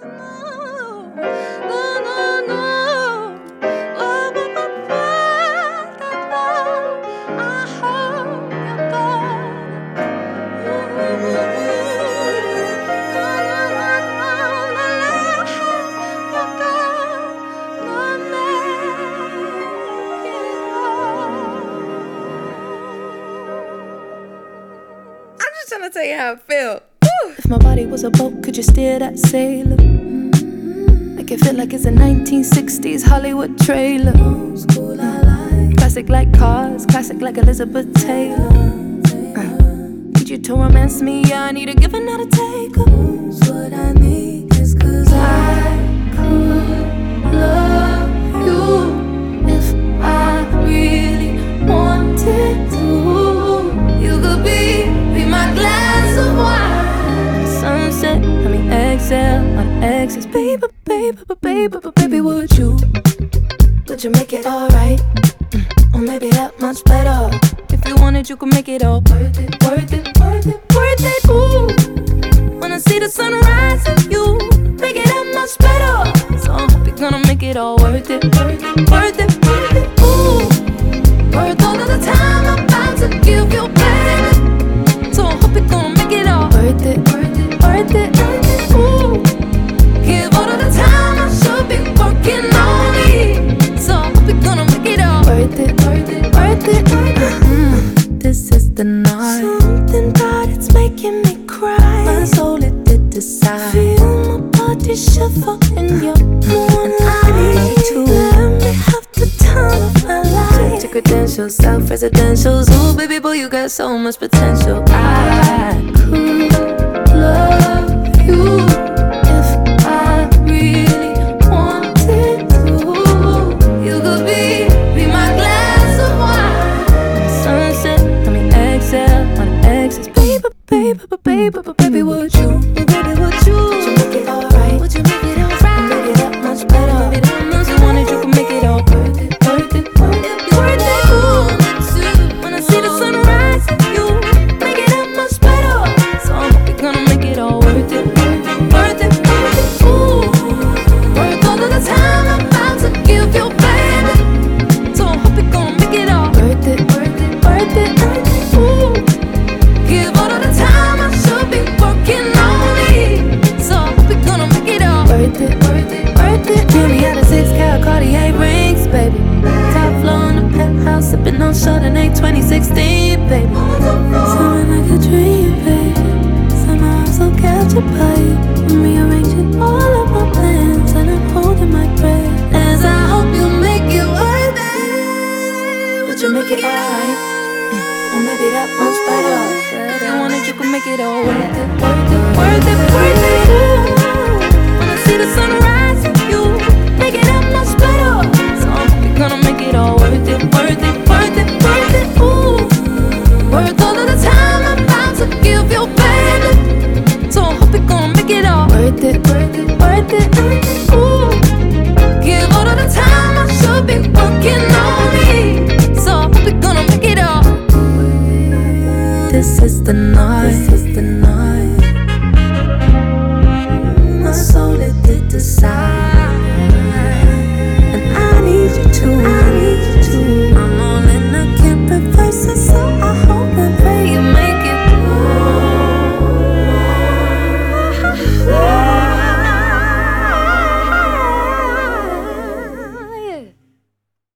Trying to tell you how I feel. If my body was a boat, could you steer that sailor? Make it feel like it's a 1960s Hollywood trailer. Old school, I like. Classic like cars, classic like Elizabeth Taylor. Need you to romance me, I need a give and not a take. What I need is 'cause I could love you if I really wanted to. You could be my glass of wine. Sunset, I mean exhale, not exes. Baby, baby, baby, baby, would you make it alright? Or maybe that much better. If you wanted, you could make it all worth it, worth it, worth it, worth it. Ooh, when I see the sunrise and you make it that much better. So I hope you're gonna make it all worth it, worth it, worth it, worth it. Ooh, worth all of the time I'm about to give you, baby. So I hope you're gonna make it all worth it, worth it, worth it, worth it. Ooh, give all of the time I should be working on me. So I hope you're gonna make it all worth it, worth it, worth it, worth it. This is the night. Something about it's making me cry. My soul it did decide. Feel my body shiver in your moonlight. And I need you to let me have the time of my life. Check your credentials, self-residentials. Ooh, baby boy, you got so much potential. I could love you if I really wanted to. You could be my glass of wine. Sunset, I mean exhale, not exes. Baby, baby, baby, baby, would you? Baby, would you make it alright? Would you make it alright? Make it that much better. Maybe that much you wanted, you could make it all worth it, worth it, worth it, worth it. Ooh, when I see the sunrise, you make it that much better. So I hope you're gonna make it all worth it, worth it, worth it, worth it. Ooh, worth all of the time I'm about to give you, baby. So I hope you're gonna make it all worth it, worth it, worth it, worth it. Ooh, give all of the time I should be working on me. So I hope you're gonna make it all worth it, worth it, worth it. Give me out of 6-carat Cartier rings, baby. Top floor in the penthouse, sipping on Chardonnay 2016, baby. Soaring like a dream, baby. Somehow I'm so captured by you. I'm rearranging all of my plans, and I'm holding my breath as I hope you make it worth it. Would you make it alright? Or maybe that much better. If you wanted, you could make it all worth it, worth it, worth it, worth it.